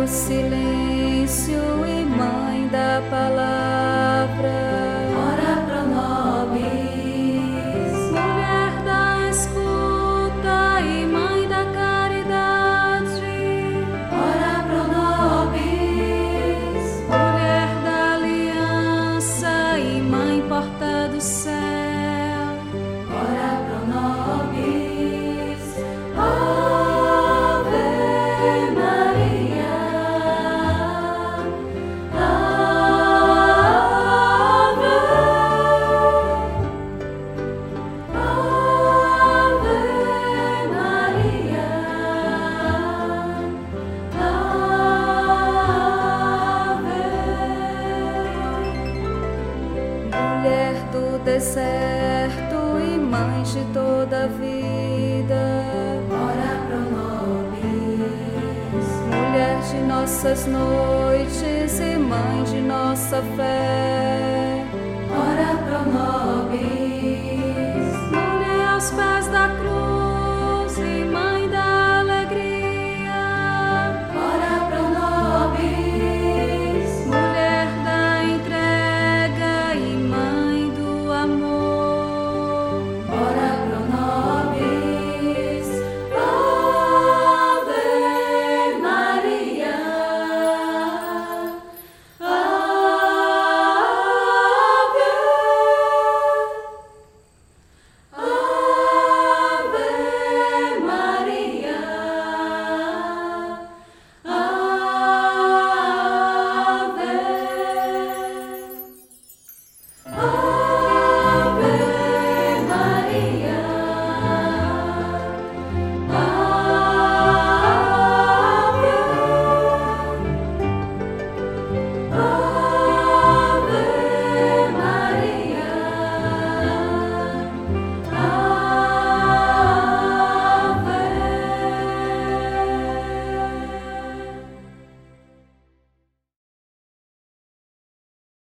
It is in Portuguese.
silêncio e mãe da palavra. Ora pro nobis, Mulher da escuta e mãe da caridade. ora pro nobis, Mulher da aliança e mãe porta do céu. ora pro nobis. Ave Maria, Ave, Ave Maria, Ave. Mulher do deserto e mãe de toda a vida. Ora pro nobis, Mulher de nossas noites e mãe de nossa fé. ora pro nobis, Mulher aos pés da cruz.